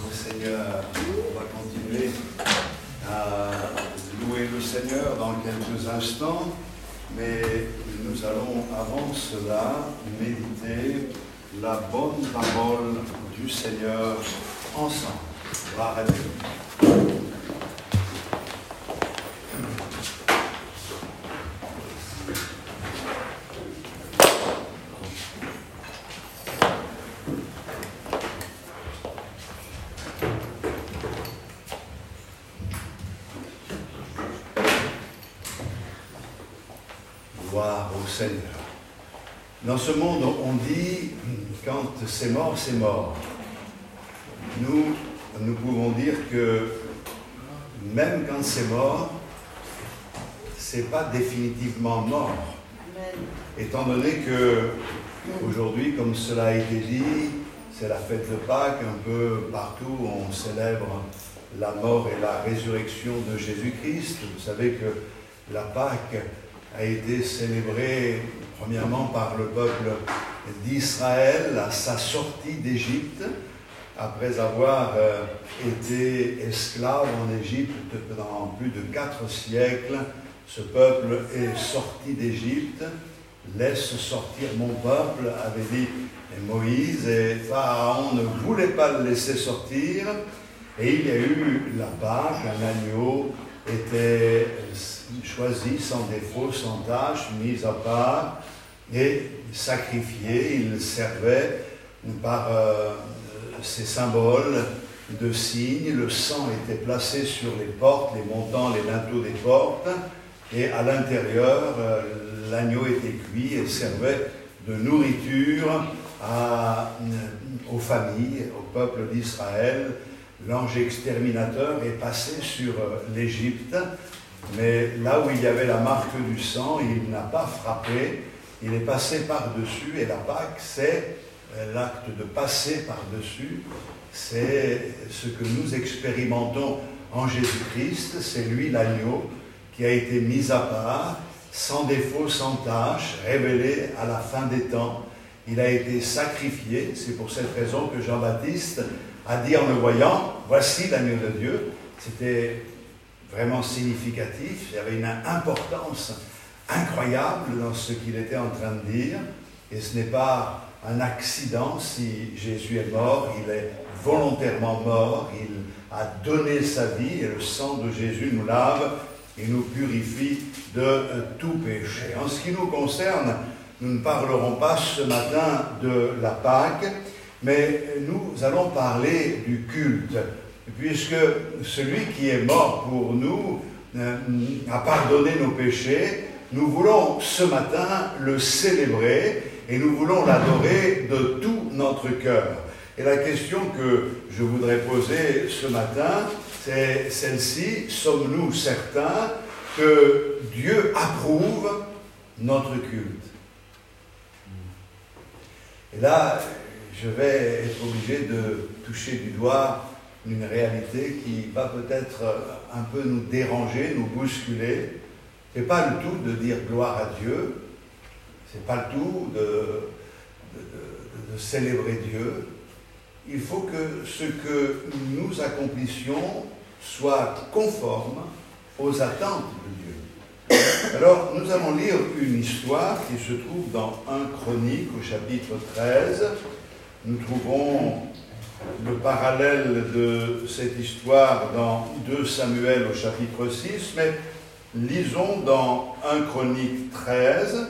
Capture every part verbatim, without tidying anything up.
au Seigneur. On va continuer à louer le Seigneur dans quelques instants, mais nous allons avant cela méditer la bonne parole du Seigneur ensemble. Gloire à Dieu. Gloire au Seigneur. Dans ce monde, on dit, quand c'est mort, c'est mort. Nous, nous pouvons dire que même quand c'est mort, c'est pas définitivement mort. Amen. Étant donné que aujourd'hui, comme cela a été dit, c'est la fête de Pâques, un peu partout on célèbre la mort et la résurrection de Jésus-Christ. Vous savez que la Pâques a été célébrée premièrement par le peuple d'Israël à sa sortie d'Égypte, après avoir euh, été esclave en Égypte pendant plus de quatre siècles. Ce peuple est sorti d'Égypte. Laisse sortir mon peuple, avait dit Moïse, et Pharaon ne voulait pas le laisser sortir. Et il y a eu la Pâque, un agneau était choisi sans défaut, sans tâche, mis à part et sacrifié. Il servait par euh, ces symboles de signes. Le sang était placé sur les portes, les montants, les linteaux des portes, et à l'intérieur, euh, l'agneau était cuit et servait de nourriture à, aux familles, au peuple d'Israël. L'ange exterminateur est passé sur l'Égypte, mais là où il y avait la marque du sang, il n'a pas frappé, il est passé par-dessus, et la Pâque, c'est l'acte de passer par-dessus, c'est ce que nous expérimentons en Jésus-Christ, c'est lui l'agneau qui a été mis à part, sans défaut, sans tâche, révélé à la fin des temps. Il a été sacrifié, c'est pour cette raison que Jean-Baptiste a dit en le voyant, voici l'agneau de Dieu. C'était vraiment significatif, il y avait une importance incroyable dans ce qu'il était en train de dire, et ce n'est pas un accident si Jésus est mort, il est volontairement mort, il a donné sa vie, et le sang de Jésus nous lave et nous purifie de tout péché. En ce qui nous concerne, nous ne parlerons pas ce matin de la Pâque, mais nous allons parler du culte, puisque celui qui est mort pour nous euh, a pardonné nos péchés. Nous voulons ce matin le célébrer et nous voulons l'adorer de tout notre cœur. Et la question que je voudrais poser ce matin, c'est celle-ci: sommes-nous certains que Dieu approuve notre culte? Et là, je vais être obligé de toucher du doigt une réalité qui va peut-être un peu nous déranger, nous bousculer. Ce n'est pas le tout de dire gloire à Dieu, ce n'est pas le tout de, de, de, de célébrer Dieu. Il faut que ce que nous accomplissions soit conforme aux attentes de Dieu. Alors, nous allons lire une histoire qui se trouve dans Première Chronique au chapitre treize. Nous trouvons le parallèle de cette histoire dans deux Samuel au chapitre six, mais lisons dans Première Chronique treize.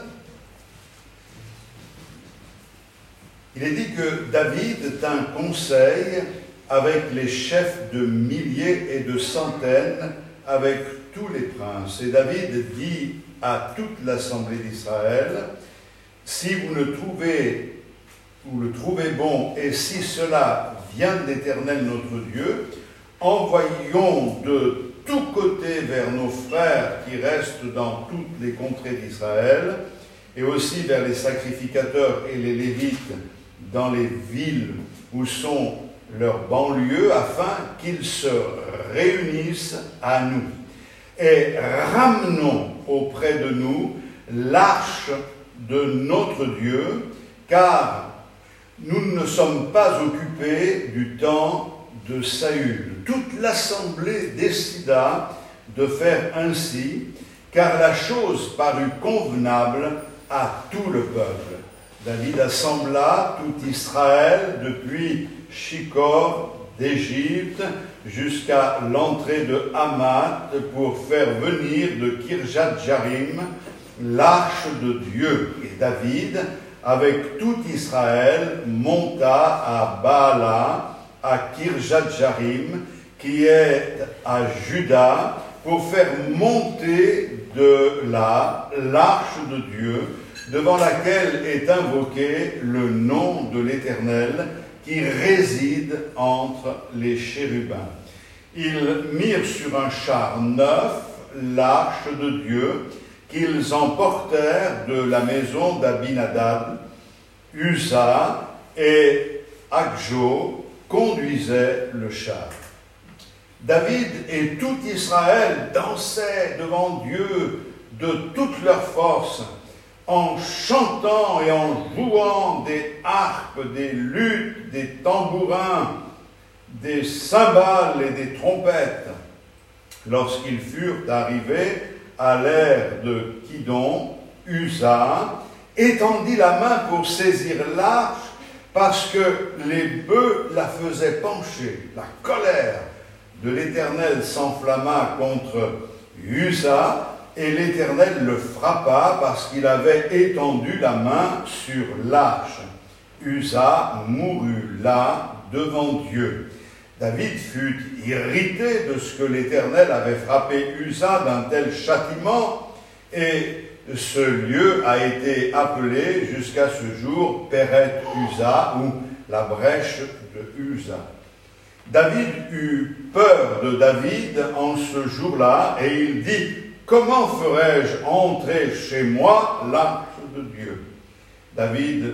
Il est dit que David tint conseil avec les chefs de milliers et de centaines, avec tous les princes. Et David dit à toute l'assemblée d'Israël: si vous ne trouvez vous le trouvez bon, et si cela vient de l'Éternel notre Dieu, envoyons de tous côtés vers nos frères qui restent dans toutes les contrées d'Israël, et aussi vers les sacrificateurs et les Lévites dans les villes où sont leurs banlieues, afin qu'ils se réunissent à nous. Et ramenons auprès de nous l'arche de notre Dieu, car nous ne sommes pas occupés du temps de Saül. Toute l'assemblée décida de faire ainsi, car la chose parut convenable à tout le peuple. David assembla tout Israël depuis Shikor d'Égypte jusqu'à l'entrée de Hamath pour faire venir de Kirjat-Jarim l'arche de Dieu. Et David, avec tout Israël, monta à Baala, à Kirjat-Jarim, qui est à Juda, pour faire monter de là l'arche de Dieu, devant laquelle est invoqué le nom de l'Éternel, qui réside entre les chérubins. Ils mirent sur un char neuf l'arche de Dieu, qu'ils emportèrent de la maison d'Abinadab. Uza et Akjo conduisaient le char. David et tout Israël dansaient devant Dieu de toute leur force, en chantant et en jouant des harpes, des luttes, des tambourins, des cymbales et des trompettes. Lorsqu'ils furent arrivés à l'ère de Kidon, Uza étendit la main pour saisir l'arche parce que les bœufs la faisaient pencher. La colère de l'Éternel s'enflamma contre Uza, et l'Éternel le frappa parce qu'il avait étendu la main sur l'arche. Uza mourut là devant Dieu. David fut irrité de ce que l'Éternel avait frappé Uza d'un tel châtiment, et ce lieu a été appelé jusqu'à ce jour Péret Uza, ou la brèche de Uza. David eut peur de David en ce jour-là, et il dit: comment ferais-je entrer chez moi l'arche de Dieu? David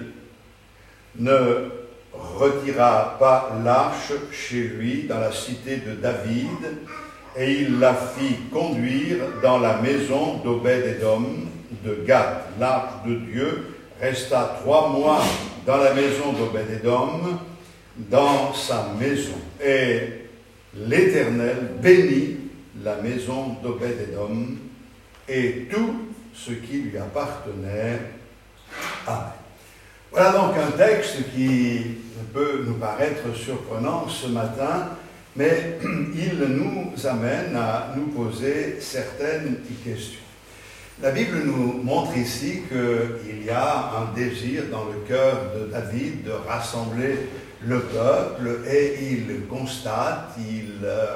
ne retira pas l'arche chez lui dans la cité de David, et il la fit conduire dans la maison d'Obed-Édom de Gath. L'arche de Dieu resta trois mois dans la maison d'Obed-Édom, dans sa maison. Et l'Éternel bénit la maison d'Obed-Édom et tout ce qui lui appartenait. Amen. Voilà donc un texte qui peut nous paraître surprenant ce matin, mais il nous amène à nous poser certaines questions. La Bible nous montre ici qu'il y a un désir dans le cœur de David de rassembler le peuple, et il constate, il euh,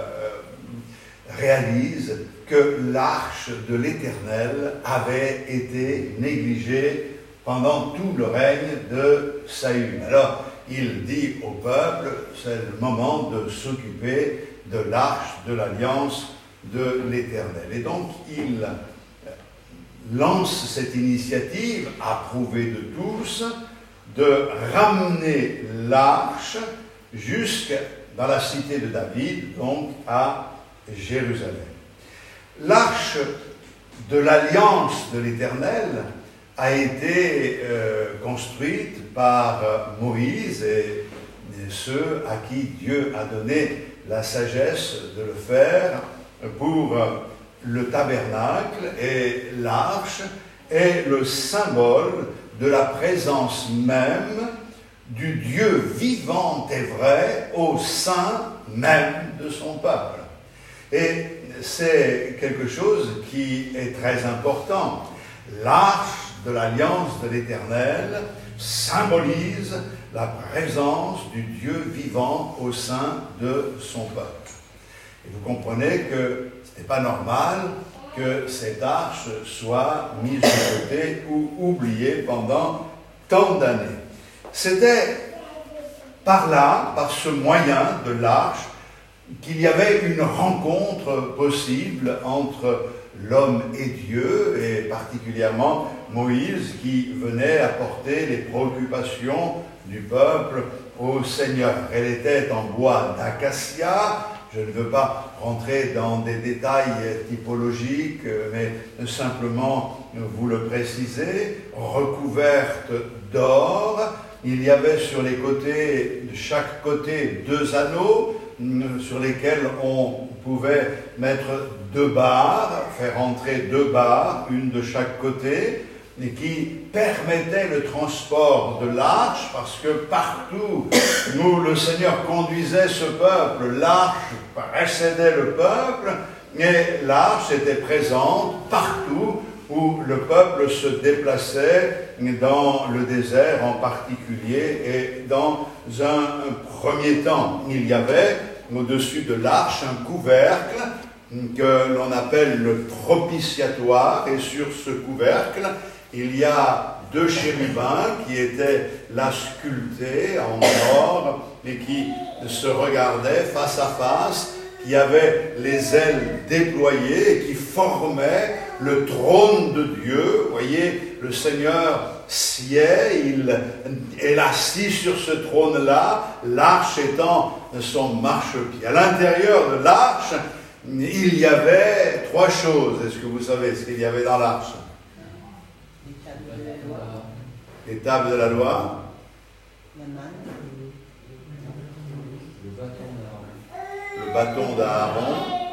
réalise que l'arche de l'Éternel avait été négligée pendant tout le règne de Saül. Alors, il dit au peuple, c'est le moment de s'occuper de l'arche de l'alliance de l'Éternel. Et donc, il lance cette initiative, approuvée de tous, de ramener l'arche jusque dans la cité de David, donc à Jérusalem. L'arche de l'alliance de l'Éternel a été euh, construite par Moïse et, et ceux à qui Dieu a donné la sagesse de le faire pour le tabernacle, et l'arche est le symbole de la présence même du Dieu vivant et vrai au sein même de son peuple. Et c'est quelque chose qui est très important. L'arche de l'alliance de l'Éternel symbolise la présence du Dieu vivant au sein de son peuple. Et vous comprenez que ce n'est pas normal que cette arche soit mise de côté ou oubliée pendant tant d'années. C'était par là, par ce moyen de l'arche, qu'il y avait une rencontre possible entre l'homme et Dieu, et particulièrement Moïse qui venait apporter les préoccupations du peuple au Seigneur. Elle était en bois d'acacia. Je ne veux pas rentrer dans des détails typologiques, mais simplement vous le préciser, recouverte d'or. Il y avait sur les côtés, de chaque côté, deux anneaux sur lesquels on pouvait mettre deux barres, faire entrer deux barres, une de chaque côté, et qui permettaient le transport de l'arche, parce que partout où le Seigneur conduisait ce peuple, l'arche précédait le peuple, et l'arche était présente partout où le peuple se déplaçait, dans le désert en particulier, et dans un premier temps, il y avait au-dessus de l'arche un couvercle que l'on appelle le propitiatoire, et sur ce couvercle, il y a deux chérubins qui étaient là sculptés en or et qui se regardaient face à face, qui avaient les ailes déployées et qui formaient le trône de Dieu. Vous voyez, le Seigneur sied, il est assis sur ce trône-là, l'arche étant son marchepied. À l'intérieur de l'arche, il y avait trois choses. Est-ce que vous savez ce qu'il y avait dans l'arche? Les tables de la loi, le bâton d'Aaron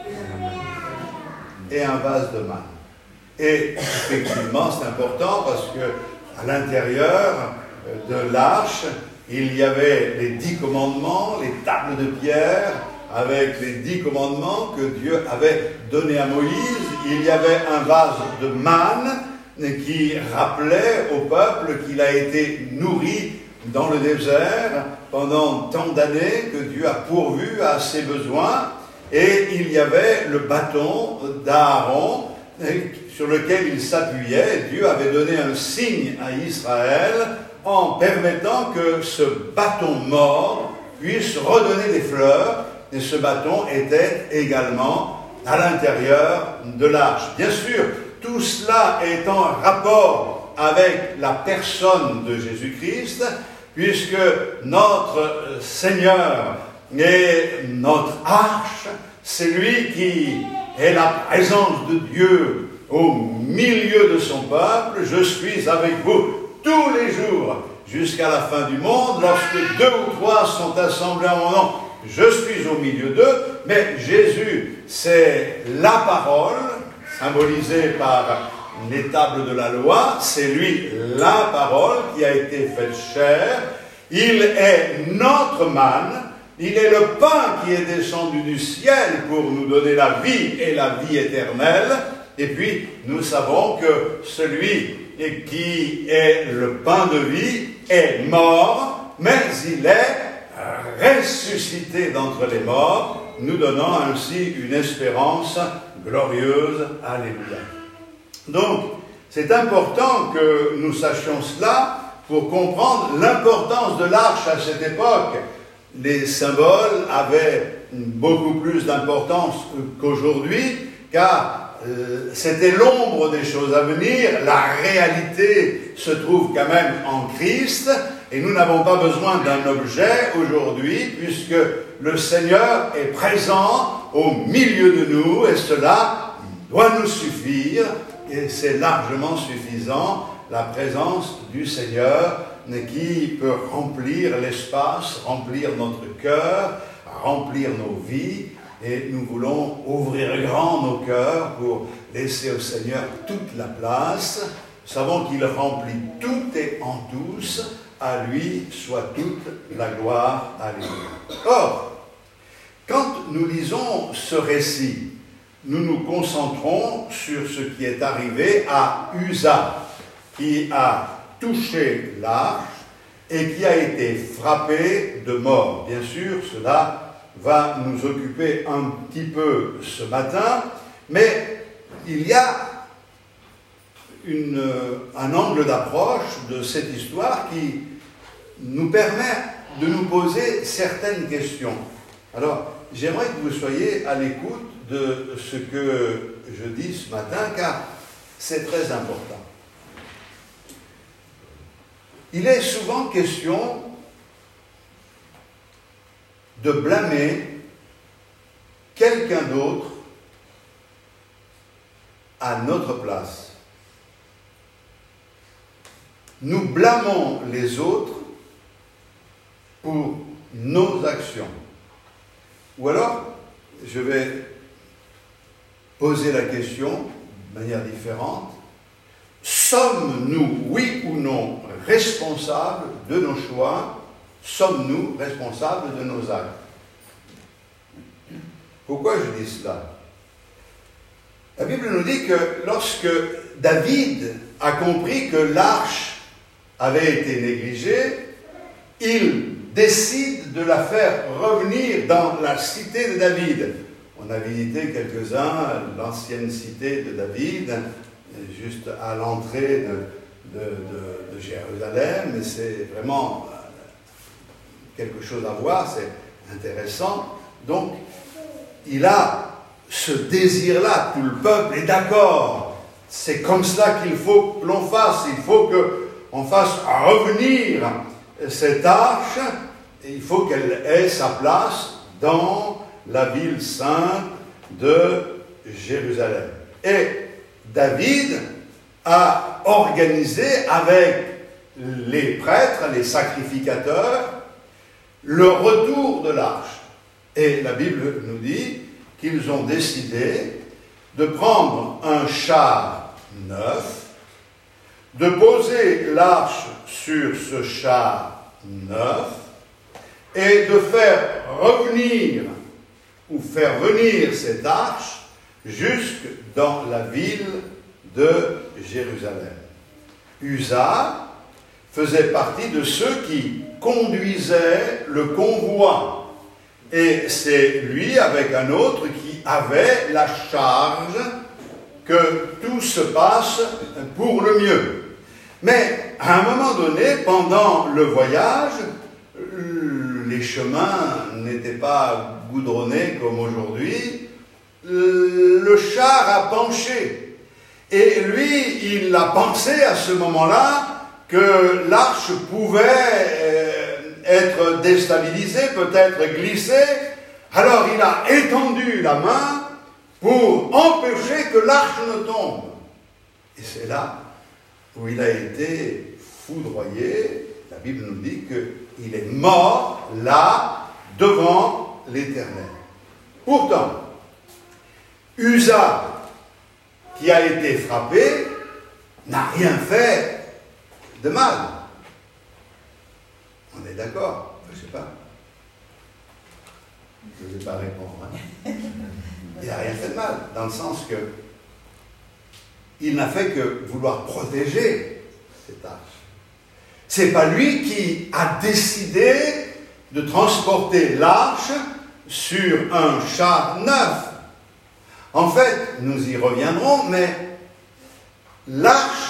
et un vase de manne. Et effectivement, c'est important parce que à l'intérieur de l'arche, il y avait les dix commandements, les tables de pierre, avec les dix commandements que Dieu avait donnés à Moïse. Il y avait un vase de manne qui rappelait au peuple qu'il a été nourri dans le désert pendant tant d'années, que Dieu a pourvu à ses besoins. Et il y avait le bâton d'Aaron sur lequel il s'appuyait. Dieu avait donné un signe à Israël en permettant que ce bâton mort puisse redonner des fleurs. Et ce bâton était également à l'intérieur de l'arche. Bien sûr, tout cela est en rapport avec la personne de Jésus-Christ, puisque notre Seigneur est notre arche, c'est lui qui est la présence de Dieu au milieu de son peuple. Je suis avec vous tous les jours jusqu'à la fin du monde. Lorsque deux ou trois sont assemblés en mon nom, je suis au milieu d'eux. Mais Jésus, c'est la parole, symbolisée par les tables de la loi. C'est lui, la parole, qui a été faite chair. Il est notre manne. Il est le pain qui est descendu du ciel pour nous donner la vie et la vie éternelle. Et puis, nous savons que celui qui est le pain de vie est mort, mais il est ressuscité d'entre les morts, nous donnant ainsi une espérance glorieuse. Alléluia. Donc, c'est important que nous sachions cela pour comprendre l'importance de l'arche à cette époque. Les symboles avaient beaucoup plus d'importance qu'aujourd'hui, car euh, c'était l'ombre des choses à venir. La réalité se trouve quand même en Christ, et nous n'avons pas besoin d'un objet aujourd'hui, puisque le Seigneur est présent au milieu de nous, et cela doit nous suffire, et c'est largement suffisant, la présence du Seigneur, qui peut remplir l'espace, remplir notre cœur, remplir nos vies, et nous voulons ouvrir grand nos cœurs pour laisser au Seigneur toute la place. Nous savons qu'il remplit tout et en tous, à lui soit toute la gloire. Alléluia. Or, quand nous lisons ce récit, nous nous concentrons sur ce qui est arrivé à Uza, qui a touché l'arche et qui a été frappé de mort. Bien sûr, cela va nous occuper un petit peu ce matin, mais il y a une, un angle d'approche de cette histoire qui nous permet de nous poser certaines questions. Alors, j'aimerais que vous soyez à l'écoute de ce que je dis ce matin, car c'est très important. Il est souvent question de blâmer quelqu'un d'autre à notre place. Nous blâmons les autres pour nos actions. Ou alors, je vais poser la question de manière différente. Sommes-nous, oui ou non, responsables de nos choix? Sommes-nous responsables de nos actes? Pourquoi je dis cela? La Bible nous dit que lorsque David a compris que l'arche avait été négligée, il décide de la faire revenir dans la cité de David. On a visité quelques-uns, l'ancienne cité de David, juste à l'entrée de, de, de, de Jérusalem, et c'est vraiment quelque chose à voir, c'est intéressant. Donc, il a ce désir-là, tout le peuple est d'accord. C'est comme cela qu'il faut que l'on fasse. Il faut qu'on fasse revenir cette arche, et il faut qu'elle ait sa place dans la ville sainte de Jérusalem. Et David a organisé avec les prêtres, les sacrificateurs, le retour de l'arche. Et la Bible nous dit qu'ils ont décidé de prendre un char neuf, de poser l'arche sur ce char neuf et de faire revenir ou faire venir cette arche jusque dans la ville de Jérusalem. Uza faisait partie de ceux qui conduisaient le convoi. Et c'est lui, avec un autre, qui avait la charge que tout se passe pour le mieux. Mais à un moment donné, pendant le voyage, les chemins n'étaient pas goudronnés comme aujourd'hui. Le char a penché. Et lui, il a pensé à ce moment-là que l'arche pouvait être déstabilisée, peut-être glissée. Alors il a étendu la main pour empêcher que l'arche ne tombe. Et c'est là où il a été foudroyé. La Bible nous dit qu'il est mort là, devant l'Éternel. Pourtant, Uza, qui a été frappé, n'a rien fait de mal. On est d'accord? Je ne sais pas. Je ne vais pas répondre. Hein. Il n'a rien fait de mal, dans le sens que il n'a fait que vouloir protéger cette arche. C'est pas lui qui a décidé de transporter l'arche sur un char neuf. En fait, nous y reviendrons, mais l'arche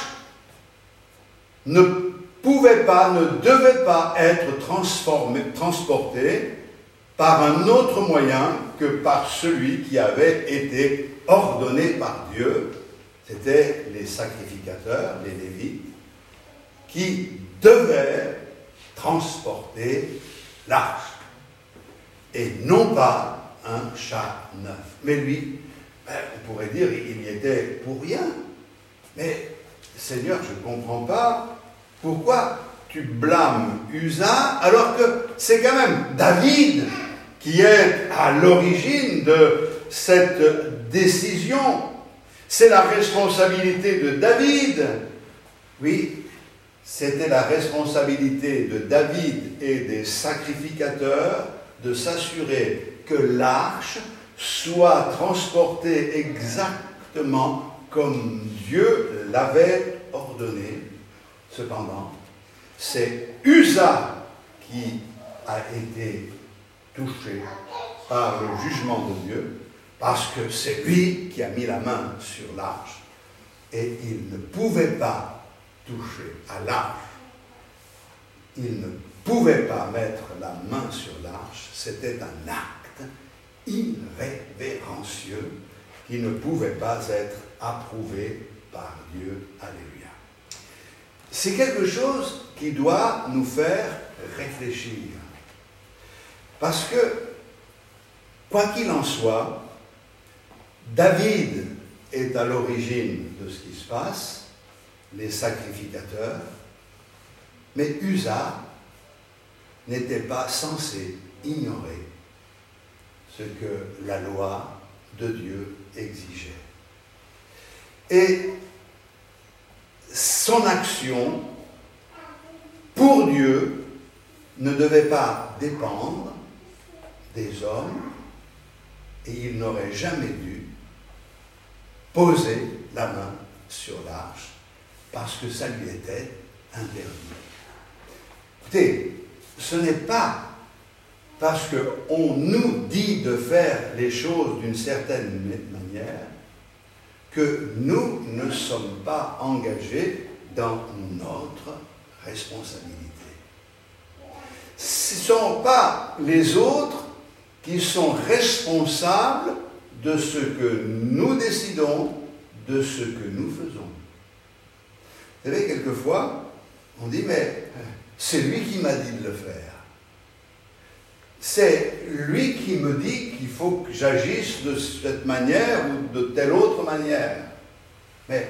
ne pouvait pas, ne devait pas être transformée, transportée par un autre moyen que par celui qui avait été ordonné par Dieu. C'était les sacrificateurs, les Lévites, qui devaient transporter l'arche, et non pas un char neuf. Mais lui, ben, on pourrait dire, il y était pour rien. Mais, Seigneur, je ne comprends pas pourquoi tu blâmes Uza, alors que c'est quand même David qui est à l'origine de cette décision. C'est la responsabilité de David. Oui, c'était la responsabilité de David et des sacrificateurs de s'assurer que l'arche soit transportée exactement comme Dieu l'avait ordonné. Cependant, c'est Uza qui a été touché par le jugement de Dieu, parce que c'est lui qui a mis la main sur l'arche, et il ne pouvait pas toucher à l'arche. Il ne pouvait pas mettre la main sur l'arche. C'était un acte irrévérencieux qui ne pouvait pas être approuvé par Dieu. Alléluia. C'est quelque chose qui doit nous faire réfléchir. Parce que, quoi qu'il en soit, David est à l'origine de ce qui se passe, les sacrificateurs, mais Uza n'était pas censé ignorer ce que la loi de Dieu exigeait. Et son action pour Dieu ne devait pas dépendre des hommes et il n'aurait jamais dû poser la main sur l'arche parce que ça lui était interdit. Écoutez, ce n'est pas parce qu'on nous dit de faire les choses d'une certaine manière que nous ne sommes pas engagés dans notre responsabilité. Ce ne sont pas les autres qui sont responsables de ce que nous décidons, de ce que nous faisons. Vous savez, quelquefois, on dit, mais c'est lui qui m'a dit de le faire. C'est lui qui me dit qu'il faut que j'agisse de cette manière ou de telle autre manière. Mais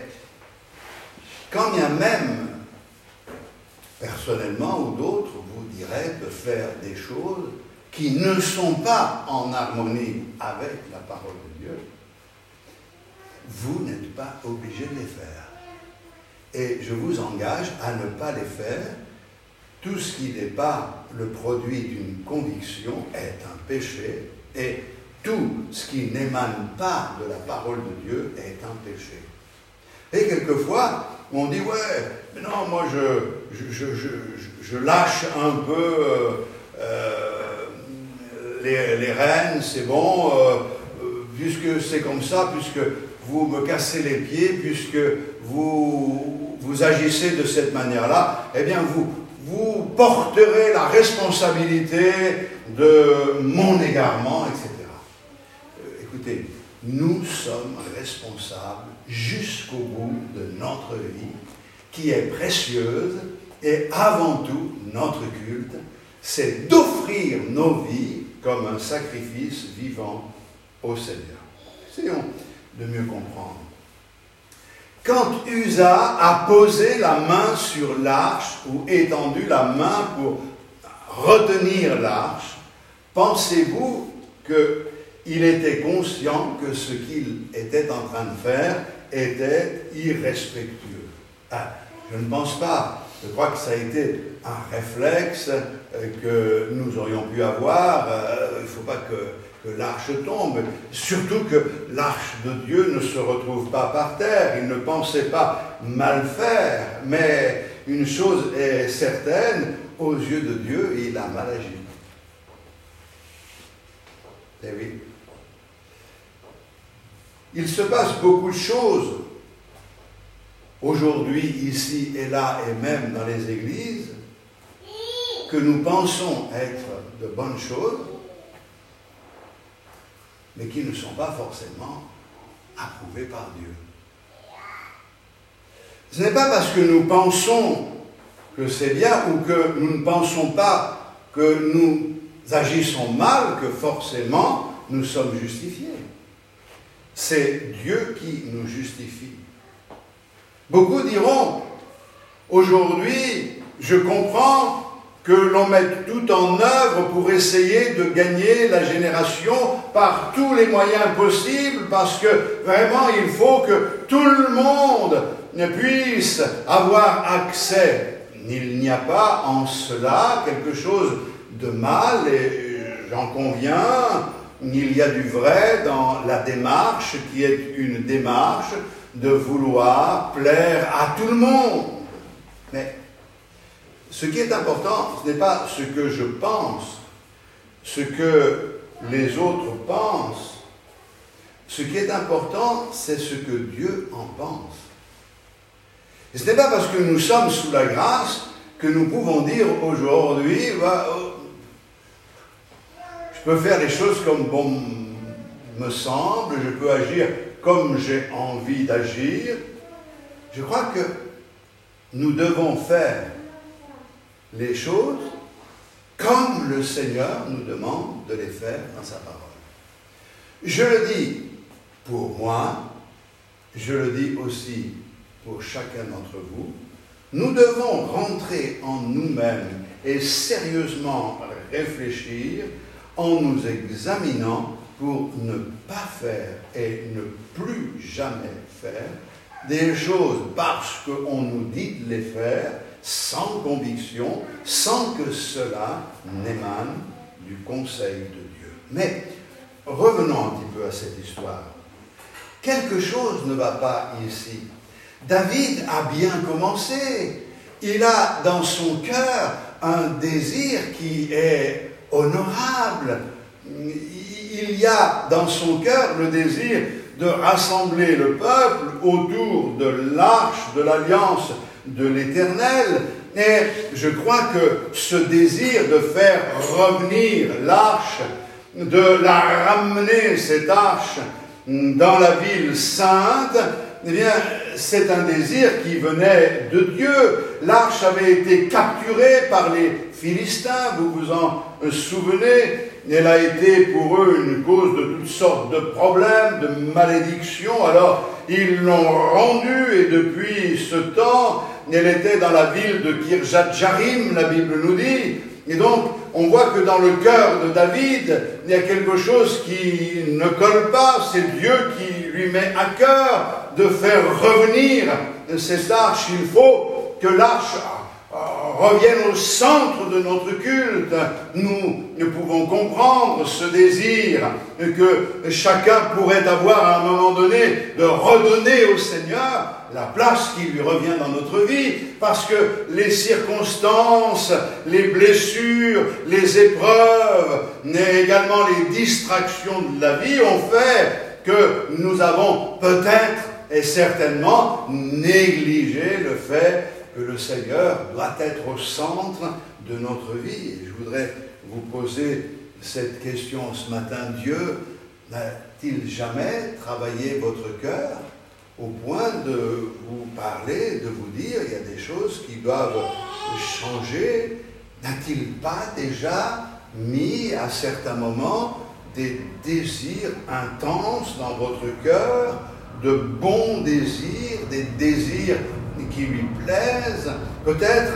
quand bien même, personnellement ou d'autres, vous direz de faire des choses qui ne sont pas en harmonie avec la parole de Dieu, vous n'êtes pas obligé de les faire. Et je vous engage à ne pas les faire. Tout ce qui n'est pas le produit d'une conviction est un péché, et tout ce qui n'émane pas de la parole de Dieu est un péché. Et quelquefois, on dit, ouais, mais non, moi je, je, je, je, je lâche un peu euh, les, les rênes, c'est bon, euh, puisque c'est comme ça, puisque vous me cassez les pieds, puisque vous, vous agissez de cette manière-là, eh bien vous, vous porterez la responsabilité de mon égarement, et cetera. Euh, écoutez, nous sommes responsables jusqu'au bout de notre vie, qui est précieuse, et avant tout, notre culte, c'est d'offrir nos vies comme un sacrifice vivant au Seigneur. Essayons de mieux comprendre. Quand Uza a posé la main sur l'arche, ou étendu la main pour retenir l'arche, pensez-vous qu'il était conscient que ce qu'il était en train de faire était irrespectueux? Ah, je ne pense pas. Je crois que ça a été un réflexe que nous aurions pu avoir. Il ne faut pas que... que l'arche tombe, surtout que l'arche de Dieu ne se retrouve pas par terre, il ne pensait pas mal faire, mais une chose est certaine, aux yeux de Dieu, il a mal agi. Eh oui. Il se passe beaucoup de choses aujourd'hui, ici et là, et même dans les églises, que nous pensons être de bonnes choses, mais qui ne sont pas forcément approuvés par Dieu. Ce n'est pas parce que nous pensons que c'est bien ou que nous ne pensons pas que nous agissons mal que forcément nous sommes justifiés. C'est Dieu qui nous justifie. Beaucoup diront, aujourd'hui, je comprends que l'on mette tout en œuvre pour essayer de gagner la génération par tous les moyens possibles, parce que vraiment il faut que tout le monde puisse avoir accès. Il n'y a pas en cela quelque chose de mal, et j'en conviens, il y a du vrai dans la démarche qui est une démarche de vouloir plaire à tout le monde. Mais ce qui est important, ce n'est pas ce que je pense, ce que les autres pensent. Ce qui est important, c'est ce que Dieu en pense. Et ce n'est pas parce que nous sommes sous la grâce que nous pouvons dire aujourd'hui, bah, oh, je peux faire les choses comme bon me semble, je peux agir comme j'ai envie d'agir. Je crois que nous devons faire les choses comme le Seigneur nous demande de les faire dans sa parole. Je le dis pour moi, je le dis aussi pour chacun d'entre vous, nous devons rentrer en nous-mêmes et sérieusement réfléchir en nous examinant pour ne pas faire et ne plus jamais faire des choses parce qu'on nous dit de les faire sans conviction, sans que cela n'émane du conseil de Dieu. Mais revenons un petit peu à cette histoire. Quelque chose ne va pas ici. David a bien commencé. Il a dans son cœur un désir qui est honorable. Il y a dans son cœur le désir de rassembler le peuple autour de l'arche de l'alliance de l'Éternel. Et je crois que ce désir de faire revenir l'arche, de la ramener, cette arche, dans la ville sainte, eh bien, c'est un désir qui venait de Dieu. L'arche avait été capturée par les Philistins, vous vous en souvenez. Elle a été pour eux une cause de toutes sortes de problèmes, de malédictions. Alors, ils l'ont rendue et depuis ce temps, elle était dans la ville de Kirjat-Jarim, la Bible nous dit. Et donc, on voit que dans le cœur de David, il y a quelque chose qui ne colle pas. C'est Dieu qui lui met à cœur de faire revenir cette arche. Il faut que l'arche revienne au centre de notre culte. Nous, nous pouvons comprendre ce désir que chacun pourrait avoir à un moment donné de redonner au Seigneur la place qui lui revient dans notre vie, parce que les circonstances, les blessures, les épreuves, mais également les distractions de la vie ont fait que nous avons peut-être et certainement négligé le fait que le Seigneur doit être au centre de notre vie. Et je voudrais vous poser cette question ce matin. Dieu n'a-t-il jamais travaillé votre cœur au point de vous parler, de vous dire il y a des choses qui doivent changer? N'a-t-il pas déjà mis à certains moments des désirs intenses dans votre cœur, de bons désirs, des désirs qui lui plaisent? Peut-être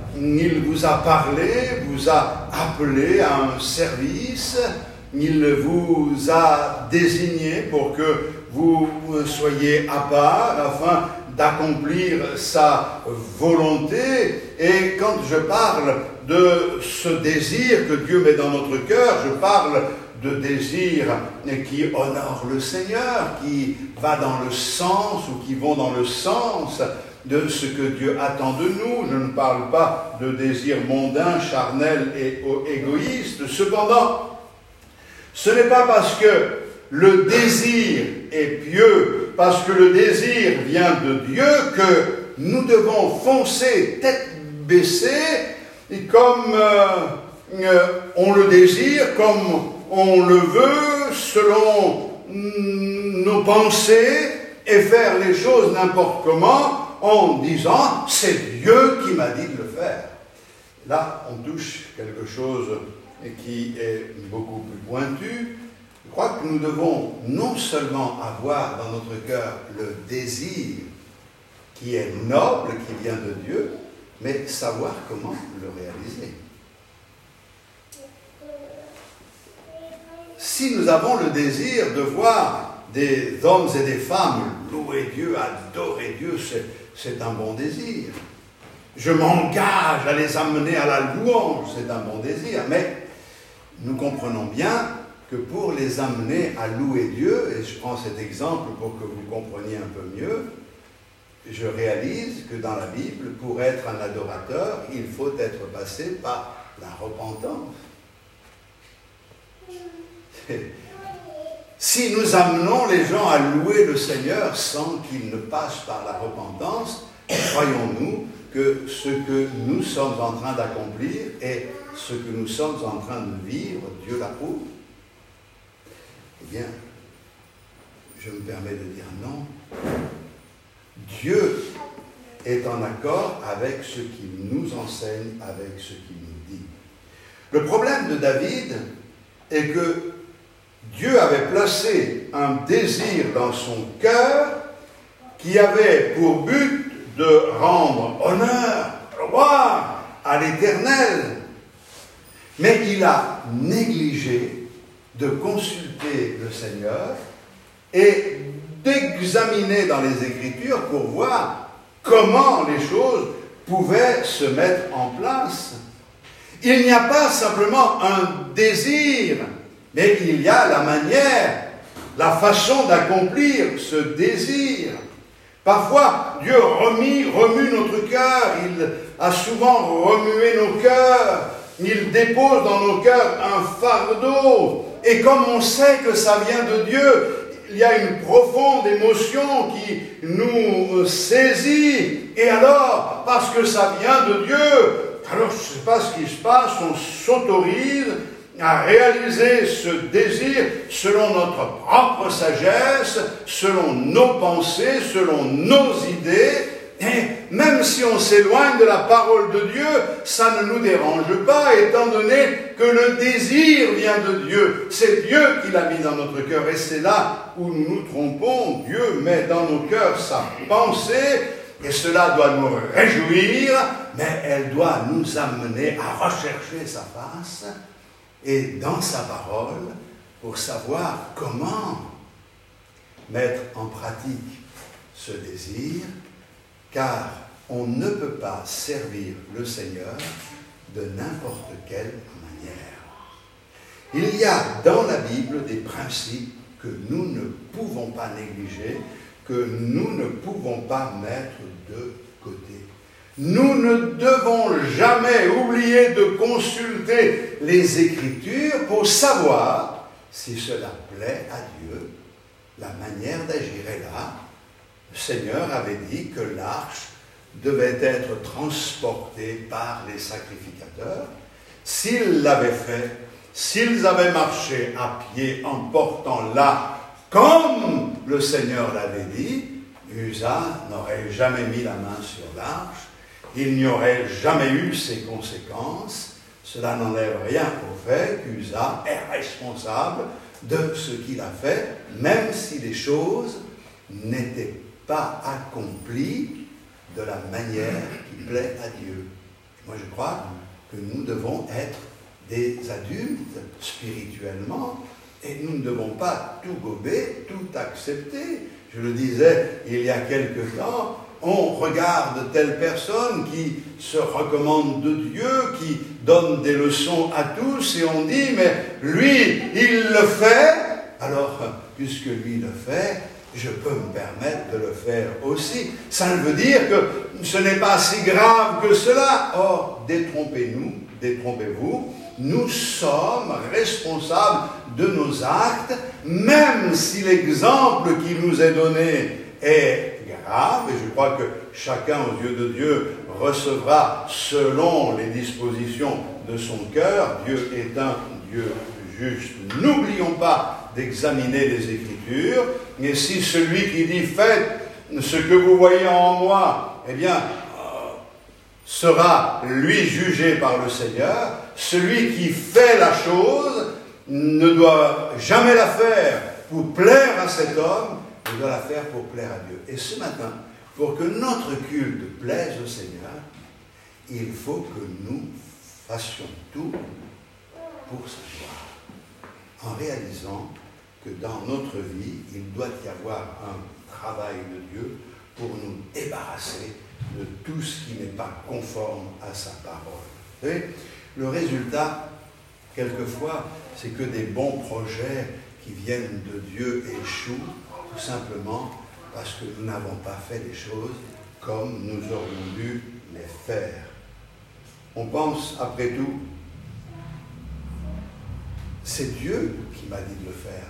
il vous a parlé, vous a appelé à un service, il vous a désigné pour que vous soyez à part afin d'accomplir sa volonté. Et quand je parle de ce désir que Dieu met dans notre cœur, je parle de désir qui honore le Seigneur, qui va dans le sens ou qui vont dans le sens de ce que Dieu attend de nous. Je ne parle pas de désirs mondains, charnels et égoïstes. Cependant, ce n'est pas parce que le désir est pieux, parce que le désir vient de Dieu, que nous devons foncer tête baissée, et comme euh, euh, on le désire, comme on le veut, selon mm, nos pensées, et faire les choses n'importe comment, en disant « c'est Dieu qui m'a dit de le faire ». Là, on touche quelque chose qui est beaucoup plus pointu. Je crois que nous devons non seulement avoir dans notre cœur le désir qui est noble, qui vient de Dieu, mais savoir comment le réaliser. Si nous avons le désir de voir des hommes et des femmes louer Dieu, adorer Dieu, c'est, c'est un bon désir. Je m'engage à les amener à la louange, c'est un bon désir, mais nous comprenons bien que pour les amener à louer Dieu, et je prends cet exemple pour que vous compreniez un peu mieux, je réalise que dans la Bible, pour être un adorateur, il faut être passé par la repentance. Si nous amenons les gens à louer le Seigneur sans qu'ils ne passent par la repentance, croyons-nous que ce que nous sommes en train d'accomplir et ce que nous sommes en train de vivre, Dieu l'approuve? Eh bien, je me permets de dire non. Dieu est en accord avec ce qu'il nous enseigne, avec ce qu'il nous dit. Le problème de David est que Dieu avait placé un désir dans son cœur qui avait pour but de rendre honneur, gloire à l'Éternel. Mais il a négligé de consulter le Seigneur et d'examiner dans les Écritures pour voir comment les choses pouvaient se mettre en place. Il n'y a pas simplement un désir, mais il y a la manière, la façon d'accomplir ce désir. Parfois, Dieu remue, remue notre cœur, il a souvent remué nos cœurs, il dépose dans nos cœurs un fardeau. Et comme on sait que ça vient de Dieu, il y a une profonde émotion qui nous saisit. Et alors, parce que ça vient de Dieu, alors je ne sais pas ce qui se passe, on s'autorise à réaliser ce désir selon notre propre sagesse, selon nos pensées, selon nos idées. Et même si on s'éloigne de la parole de Dieu, ça ne nous dérange pas, étant donné que le désir vient de Dieu. C'est Dieu qui l'a mis dans notre cœur, et c'est là où nous nous trompons. Dieu met dans nos cœurs sa pensée, et cela doit nous réjouir, mais elle doit nous amener à rechercher sa face, et dans sa parole, pour savoir comment mettre en pratique ce désir, car on ne peut pas servir le Seigneur de n'importe quelle manière. Il y a dans la Bible des principes que nous ne pouvons pas négliger, que nous ne pouvons pas mettre de côté. Nous ne devons jamais oublier de consulter les Écritures pour savoir si cela plaît à Dieu, la manière d'agir est là. Le Seigneur avait dit que l'arche devait être transportée par les sacrificateurs. S'ils l'avaient fait, s'ils avaient marché à pied en portant là, comme le Seigneur l'avait dit, Uza n'aurait jamais mis la main sur l'arche, il n'y aurait jamais eu ces conséquences. Cela n'enlève rien au fait qu'Uza est responsable de ce qu'il a fait, même si les choses n'étaient pas accomplies de la manière qui plaît à Dieu. Moi, je crois que nous devons être des adultes spirituellement, et nous ne devons pas tout gober, tout accepter. Je le disais il y a quelque temps, on regarde telle personne qui se recommande de Dieu, qui donne des leçons à tous, et on dit, mais lui, il le fait, alors, puisque lui le fait, je peux me permettre de le faire aussi. Ça veut dire que ce n'est pas si grave que cela. Or, détrompez-nous, détrompez-vous, nous sommes responsables de nos actes, même si l'exemple qui nous est donné est grave, et je crois que chacun aux yeux de Dieu recevra selon les dispositions de son cœur. Dieu est un Dieu juste. N'oublions pas d'examiner les Écritures, mais si celui qui dit « faites ce que vous voyez en moi », eh bien, euh, sera lui jugé par le Seigneur. Celui qui fait la chose ne doit jamais la faire pour plaire à cet homme, il doit la faire pour plaire à Dieu. Et ce matin, pour que notre culte plaise au Seigneur, il faut que nous fassions tout pour sa gloire, en réalisant que dans notre vie, il doit y avoir un travail de Dieu pour nous débarrasser de tout ce qui n'est pas conforme à sa parole. Vous savez, le résultat, quelquefois, c'est que des bons projets qui viennent de Dieu échouent, tout simplement parce que nous n'avons pas fait les choses comme nous aurions dû les faire. On pense, après tout, c'est Dieu qui m'a dit de le faire.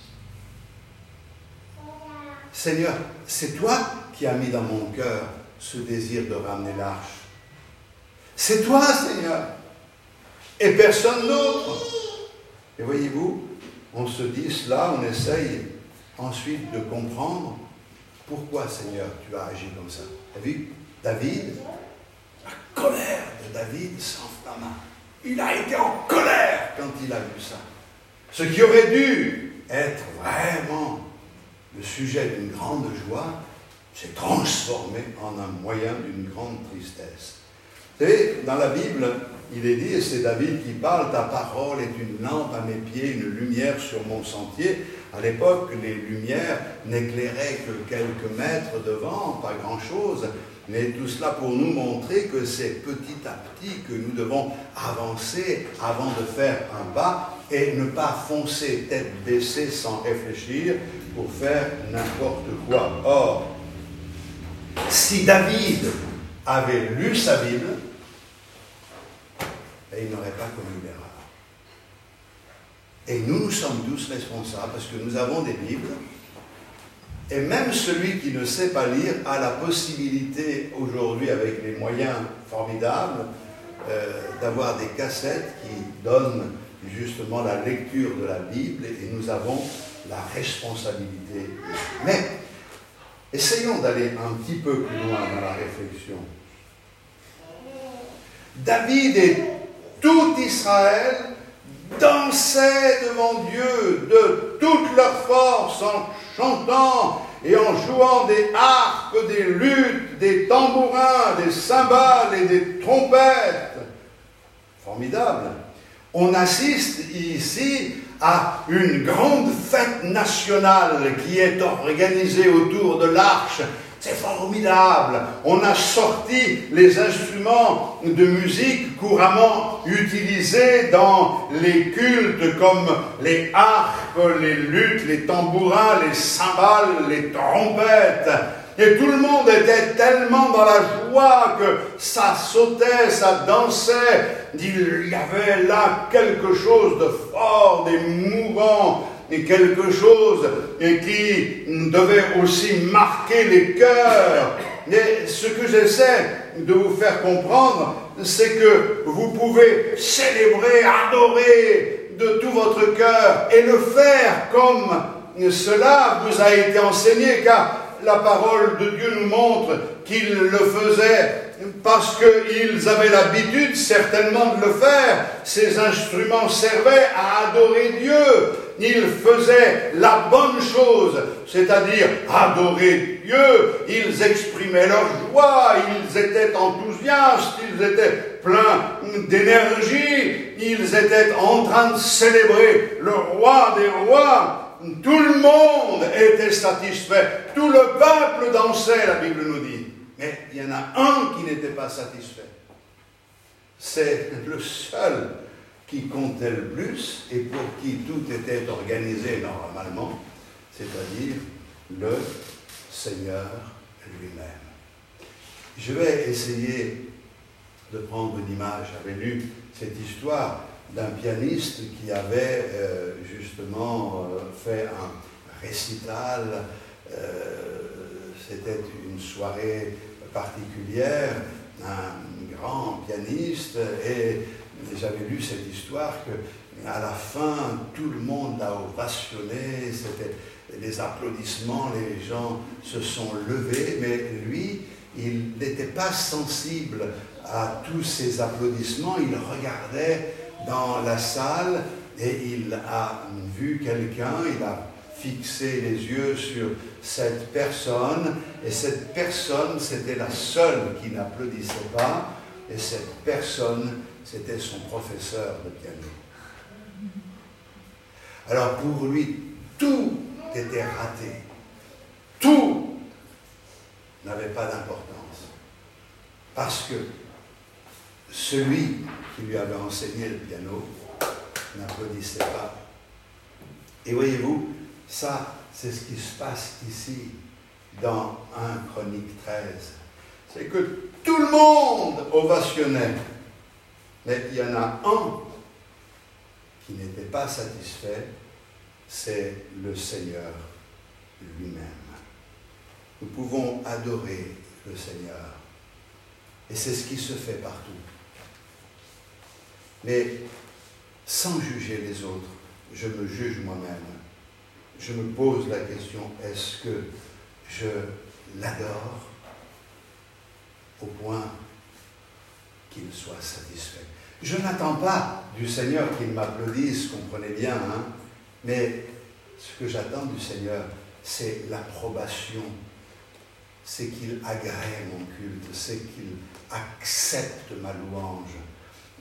Seigneur, c'est toi qui as mis dans mon cœur ce désir de ramener l'arche. C'est toi, Seigneur, et personne d'autre. Et voyez-vous, on se dit cela, on essaye ensuite de comprendre pourquoi, Seigneur, tu as agi comme ça. Tu as vu, David, la colère de David s'enflamma. Il a été en colère quand il a vu ça. Ce qui aurait dû être vraiment le sujet d'une grande joie s'est transformé en un moyen d'une grande tristesse. Vous savez, dans la Bible, il est dit, et c'est David qui parle, ta parole est une lampe à mes pieds, une lumière sur mon sentier. À l'époque, les lumières n'éclairaient que quelques mètres devant, pas grand-chose, mais tout cela pour nous montrer que c'est petit à petit que nous devons avancer avant de faire un pas et ne pas foncer tête baissée sans réfléchir pour faire n'importe quoi. Or, si David avait lu sa Bible, il n'aurait pas commis l'erreur. Et nous, nous sommes tous responsables parce que nous avons des Bibles. Et même celui qui ne sait pas lire a la possibilité aujourd'hui, avec les moyens formidables, euh, d'avoir des cassettes qui donnent justement la lecture de la Bible et nous avons la responsabilité. Mais essayons d'aller un petit peu plus loin dans la réflexion. David et tout Israël dansaient devant Dieu de toute leur force en chantant et en jouant des harpes, des luttes, des tambourins, des cymbales et des trompettes. Formidable. On assiste ici à une grande fête nationale qui est organisée autour de l'arche. C'est formidable. On a sorti les instruments de musique couramment utilisés dans les cultes comme les harpes, les luttes, les tambourins, les cymbales, les trompettes. Et tout le monde était tellement dans la joie que ça sautait, ça dansait. Il y avait là quelque chose de fort, d'émouvant, et quelque chose et qui devait aussi marquer les cœurs. Et ce que j'essaie de vous faire comprendre, c'est que vous pouvez célébrer, adorer de tout votre cœur et le faire comme cela vous a été enseigné, car la parole de Dieu nous montre qu'ils le faisaient parce qu'ils avaient l'habitude certainement de le faire. Ces instruments servaient à adorer Dieu. Ils faisaient la bonne chose, c'est-à-dire adorer Dieu. Ils exprimaient leur joie, ils étaient enthousiastes, ils étaient pleins d'énergie, ils étaient en train de célébrer le roi des rois. Tout le monde était satisfait, tout le peuple dansait, la Bible nous dit. Mais il y en a un qui n'était pas satisfait. C'est le seul qui comptait le plus et pour qui tout était organisé normalement, c'est-à-dire le Seigneur lui-même. Je vais essayer de prendre une image. J'avais lu cette histoire d'un pianiste qui avait euh, justement euh, fait un récital. Euh, c'était une soirée particulière, un grand pianiste, et j'avais lu cette histoire qu'à la fin, tout le monde l'a ovationné, c'était les applaudissements, les gens se sont levés, mais lui, il n'était pas sensible à tous ces applaudissements, il regardait dans la salle et il a vu quelqu'un, il a fixé les yeux sur cette personne et cette personne, c'était la seule qui n'applaudissait pas et cette personne, c'était son professeur de piano. Alors pour lui, tout était raté, tout n'avait pas d'importance parce que celui qui lui avait enseigné le piano n'applaudissait pas. Et voyez-vous, ça, c'est ce qui se passe ici, dans premier Chronique treize. C'est que tout le monde ovationnait, mais il y en a un qui n'était pas satisfait, c'est le Seigneur lui-même. Nous pouvons adorer le Seigneur, et c'est ce qui se fait partout. Mais sans juger les autres, je me juge moi-même. Je me pose la question, est-ce que je l'adore au point qu'il soit satisfait? Je n'attends pas du Seigneur qu'il m'applaudisse, comprenez bien, hein? Mais ce que j'attends du Seigneur, c'est l'approbation, c'est qu'il agrée mon culte, c'est qu'il accepte ma louange.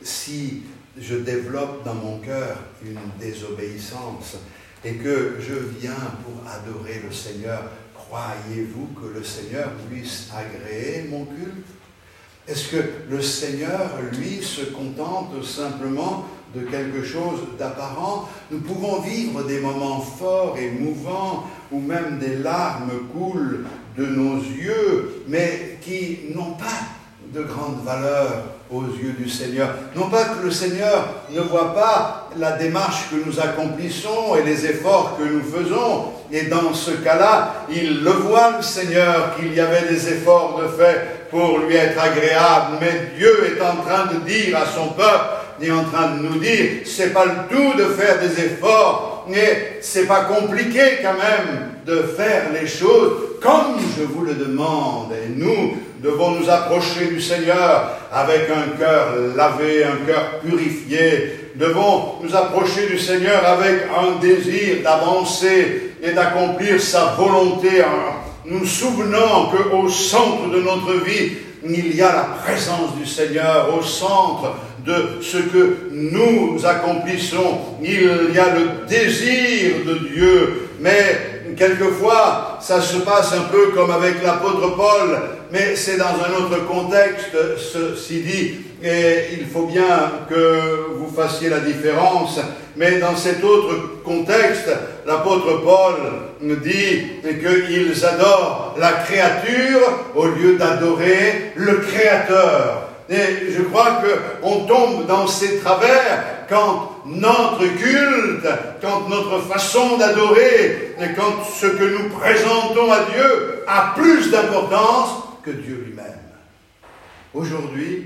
si je développe dans mon cœur une désobéissance et que je viens pour adorer le Seigneur, croyez-vous que le Seigneur puisse agréer mon culte? Est-ce que le Seigneur, lui, se contente simplement de quelque chose d'apparent? Nous pouvons vivre des moments forts, émouvants, où même des larmes coulent de nos yeux, mais qui n'ont pas de grande valeur aux yeux du Seigneur. Non pas que le Seigneur ne voit pas la démarche que nous accomplissons et les efforts que nous faisons, et dans ce cas-là, il le voit, le Seigneur, qu'il y avait des efforts de fait pour lui être agréable, mais Dieu est en train de dire à son peuple, il est en train de nous dire, c'est pas le tout de faire des efforts, mais c'est pas compliqué quand même de faire les choses comme je vous le demande. Et nous devons nous approcher du Seigneur avec un cœur lavé, un cœur purifié. Nous devons nous approcher du Seigneur avec un désir d'avancer et d'accomplir sa volonté. Nous nous souvenons qu'au centre de notre vie, il y a la présence du Seigneur. Au centre de ce que nous accomplissons, il y a le désir de Dieu. Mais quelquefois, ça se passe un peu comme avec l'apôtre Paul, mais c'est dans un autre contexte, ceci dit, et il faut bien que vous fassiez la différence. Mais dans cet autre contexte, l'apôtre Paul nous dit qu'ils adorent la créature au lieu d'adorer le Créateur. Et je crois qu'on tombe dans ces travers quand notre culte, quand notre façon d'adorer, et quand ce que nous présentons à Dieu a plus d'importance que Dieu lui-même. Aujourd'hui,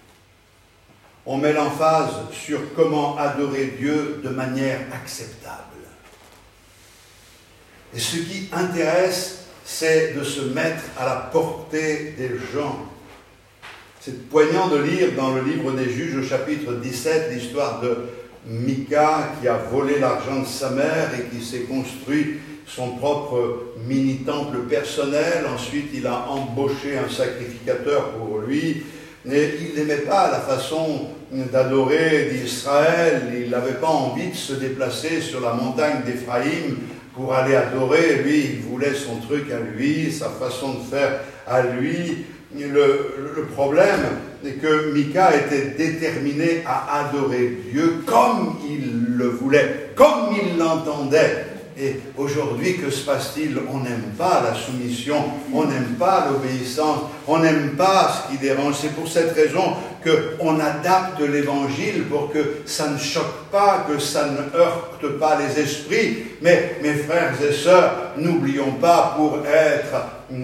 on met l'emphase sur comment adorer Dieu de manière acceptable. Et ce qui intéresse, c'est de se mettre à la portée des gens. C'est poignant de lire dans le livre des Juges, au chapitre dix-sept, l'histoire de Mika qui a volé l'argent de sa mère et qui s'est construit son propre mini-temple personnel. Ensuite, il a embauché un sacrificateur pour lui. Et il n'aimait pas la façon d'adorer d'Israël. Il n'avait pas envie de se déplacer sur la montagne d'Éphraïm pour aller adorer. Lui, il voulait son truc à lui, sa façon de faire à lui. Le, le problème est que Mika était déterminé à adorer Dieu comme il le voulait, comme il l'entendait. Et aujourd'hui, que se passe-t-il? On n'aime pas la soumission, on n'aime pas l'obéissance, on n'aime pas ce qui dérange. C'est pour cette raison qu'on adapte l'évangile pour que ça ne choque pas, que ça ne heurte pas les esprits. Mais mes frères et sœurs, n'oublions pas, pour être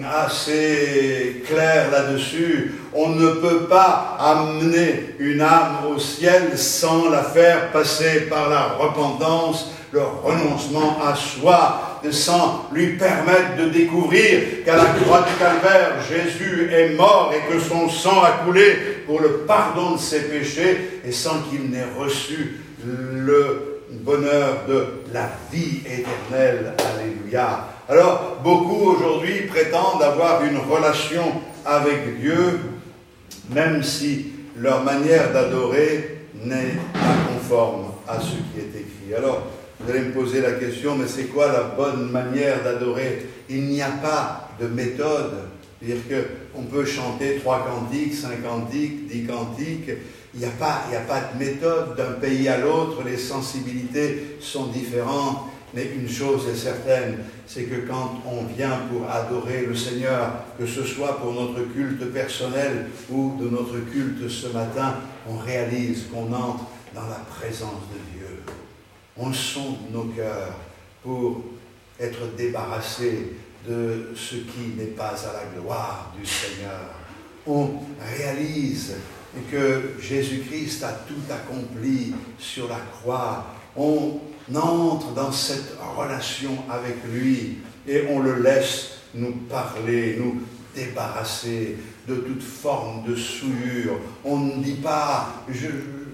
assez clair là-dessus, on ne peut pas amener une âme au ciel sans la faire passer par la repentance, le renoncement à soi, sans lui permettre de découvrir qu'à la croix du Calvaire, Jésus est mort et que son sang a coulé pour le pardon de ses péchés, et sans qu'il n'ait reçu le bonheur de la vie éternelle. Alléluia. Alors, beaucoup aujourd'hui prétendent avoir une relation avec Dieu, même si leur manière d'adorer n'est pas conforme à ce qui est écrit. Alors, vous allez me poser la question, mais c'est quoi la bonne manière d'adorer? Il n'y a pas de méthode. C'est-à-dire qu'on peut chanter trois cantiques, cinq cantiques, dix cantiques. Il n'y a pas, il n'y a pas de méthode. D'un pays à l'autre, les sensibilités sont différentes. Mais une chose est certaine, c'est que quand on vient pour adorer le Seigneur, que ce soit pour notre culte personnel ou de notre culte ce matin, on réalise qu'on entre dans la présence de Dieu. On sonde nos cœurs pour être débarrassés de ce qui n'est pas à la gloire du Seigneur. On réalise que Jésus-Christ a tout accompli sur la croix. On entre dans cette relation avec lui et on le laisse nous parler, nous débarrasser de toute forme de souillure. On ne dit pas, je,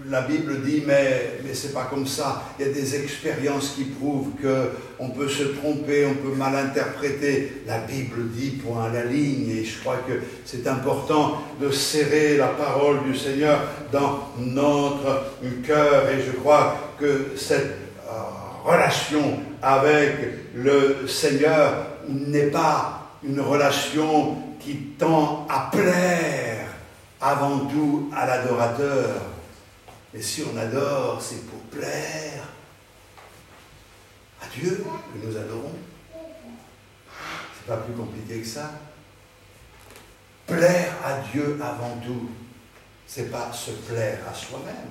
la Bible dit, mais, mais ce n'est pas comme ça. Il y a des expériences qui prouvent qu'on peut se tromper, on peut mal interpréter. La Bible dit point à la ligne, et je crois que c'est important de serrer la parole du Seigneur dans notre cœur. Et je crois que cette euh, relation avec le Seigneur n'est pas une relation qui tend à plaire avant tout à l'adorateur. Et si on adore, c'est pour plaire à Dieu que nous adorons. C'est pas plus compliqué que ça. Plaire à Dieu avant tout, c'est pas se plaire à soi-même.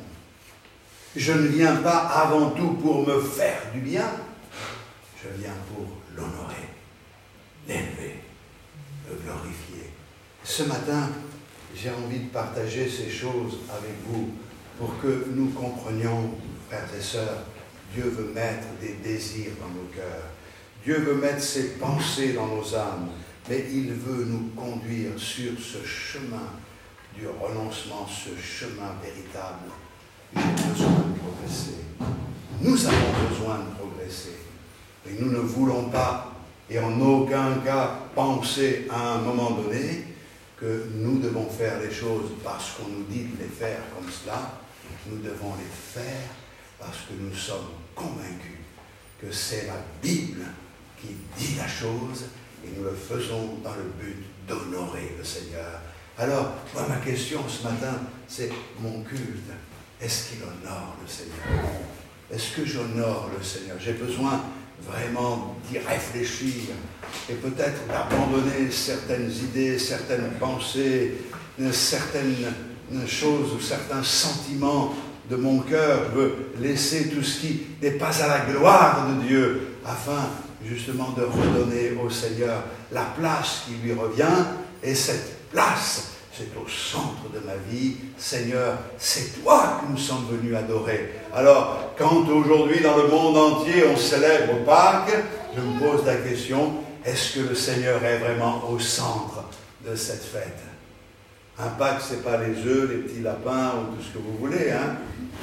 Je ne viens pas avant tout pour me faire du bien. Je viens pour l'honorer, l'élever, le glorifier. Ce matin, j'ai envie de partager ces choses avec vous pour que nous comprenions, frères et sœurs, Dieu veut mettre des désirs dans nos cœurs. Dieu veut mettre ses pensées dans nos âmes, mais il veut nous conduire sur ce chemin du renoncement, ce chemin véritable. J'ai besoin de progresser. Nous avons besoin de progresser. Et nous ne voulons pas, et en aucun cas, penser à un moment donné que nous devons faire les choses parce qu'on nous dit de les faire comme cela. Nous devons les faire parce que nous sommes convaincus que c'est la Bible qui dit la chose et nous le faisons dans le but d'honorer le Seigneur. Alors, moi, ma question ce matin, c'est mon culte. Est-ce qu'il honore le Seigneur? Est-ce que j'honore le Seigneur? J'ai besoin vraiment d'y réfléchir et peut-être d'abandonner certaines idées, certaines pensées, certaines choses ou certains sentiments de mon cœur. Je veux laisser tout ce qui n'est pas à la gloire de Dieu afin justement de redonner au Seigneur la place qui lui revient. Et cette place, c'est au centre de ma vie. Seigneur, c'est toi que nous sommes venus adorer. Alors, quand aujourd'hui dans le monde entier on célèbre Pâques, je me pose la question, est-ce que le Seigneur est vraiment au centre de cette fête? Un Pâques, ce n'est pas les œufs, les petits lapins ou tout ce que vous voulez, hein.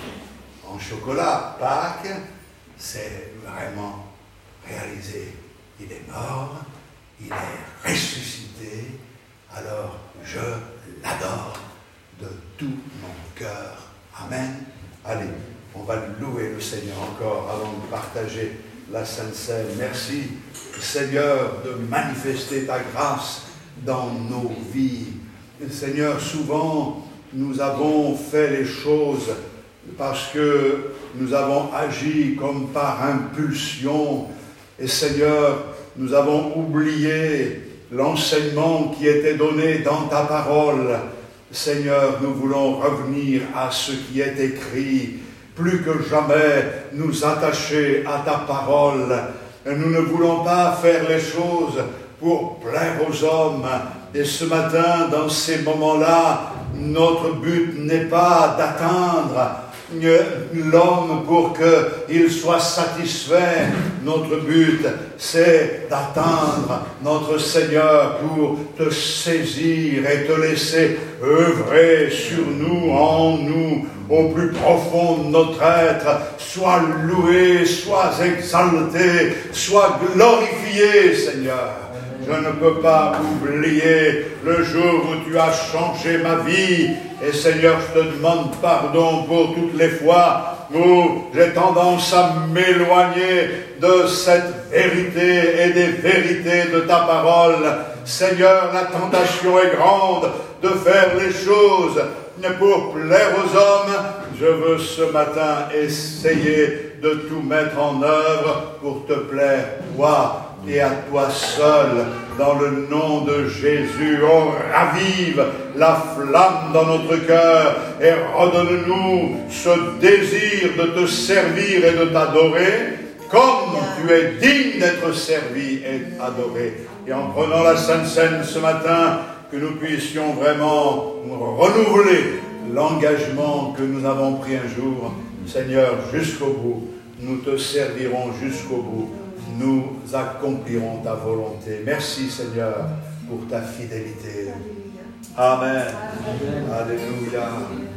En chocolat, Pâques, c'est vraiment réalisé. Il est mort, il est ressuscité, alors je l'adore de tout mon cœur. Amen. Allez, on va louer le Seigneur encore avant de partager la Sainte Seine. Merci, Seigneur, de manifester ta grâce dans nos vies. Seigneur, souvent, nous avons fait les choses parce que nous avons agi comme par impulsion. Et Seigneur, nous avons oublié l'enseignement qui était donné dans ta parole. Seigneur, nous voulons revenir à ce qui est écrit, plus que jamais nous attacher à ta parole. Nous ne voulons pas faire les choses pour plaire aux hommes. Et ce matin, dans ces moments-là, notre but n'est pas d'atteindre l'homme pour qu'il soit satisfait. Notre but, c'est d'atteindre notre Seigneur pour te saisir et te laisser œuvrer sur nous, en nous, au plus profond de notre être. Sois loué, sois exalté, sois glorifié, Seigneur. Je ne peux pas oublier le jour où tu as changé ma vie. Et Seigneur, je te demande pardon pour toutes les fois où j'ai tendance à m'éloigner de cette vérité et des vérités de ta parole. Seigneur, la tentation est grande de faire les choses pour plaire aux hommes. Je veux ce matin essayer de tout mettre en œuvre pour te plaire, toi, et à toi seul, dans le nom de Jésus. On ravive la flamme dans notre cœur et redonne-nous ce désir de te servir et de t'adorer comme tu es digne d'être servi et adoré. Et en prenant la Sainte Seine ce matin, que nous puissions vraiment renouveler l'engagement que nous avons pris un jour. Seigneur, jusqu'au bout, nous te servirons jusqu'au bout. Nous accomplirons ta volonté. Merci Seigneur pour ta fidélité. Amen. Alléluia.